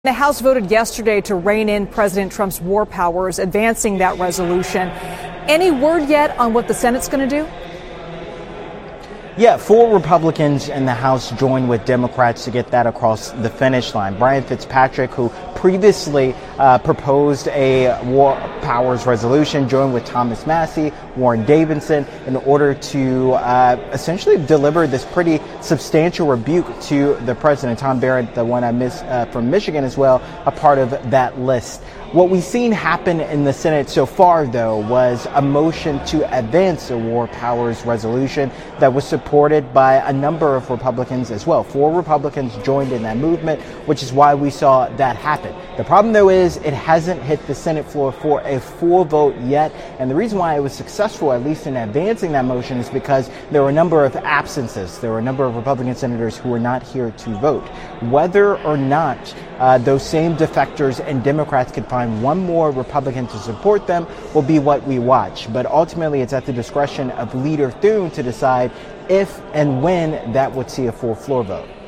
The House voted yesterday to rein in President Trump's war powers, advancing that resolution. Any word yet on what the Senate's going to do? Yeah, 4 Republicans in the House joined with Democrats to get that across the finish line. Brian Fitzpatrick, who previously proposed a war powers resolution, joined with Thomas Massie, Warren Davidson, in order to essentially deliver this pretty substantial rebuke to the president. Tom Barrett, the one I missed from Michigan as well, a part of that list. What we've seen happen in the Senate so far, though, was a motion to advance a war powers resolution that was supported by a number of Republicans as well. 4 Republicans joined in that movement, which is why we saw that happen. The problem, though, is it hasn't hit the Senate floor for a full vote yet. And the reason why it was successful, at least in advancing that motion, is because there were a number of absences. There were a number of Republican senators who were not here to vote. Whether or not those same defectors and Democrats could find one more Republican to support them will be what we watch. But ultimately, it's at the discretion of Leader Thune to decide if and when that would see a full floor vote.